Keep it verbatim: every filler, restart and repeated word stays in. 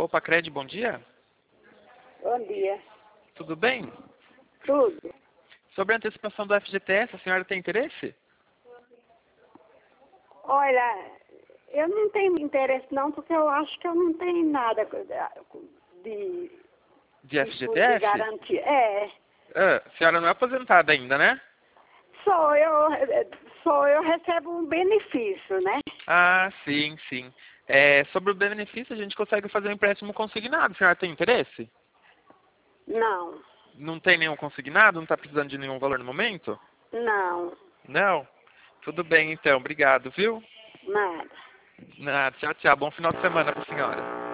Opa, Cred, bom dia. Bom dia. Tudo bem? Tudo. Sobre a antecipação do F G T S, a senhora tem interesse? Olha, eu não tenho interesse não, porque eu acho que eu não tenho nada de, De F G T S? de garantia. É. Ah, a senhora não é aposentada ainda, né? Sou eu, sou eu recebo um benefício, né? Ah, sim, sim. É, sobre o benefício, a gente consegue fazer um empréstimo consignado. A senhora tem interesse? Não, Não tem nenhum consignado? Não está precisando de nenhum valor no momento? não, Não? Tudo bem, então. Obrigado, viu? nada. Nada. Tchau, tchau. Bom final de semana para a senhora.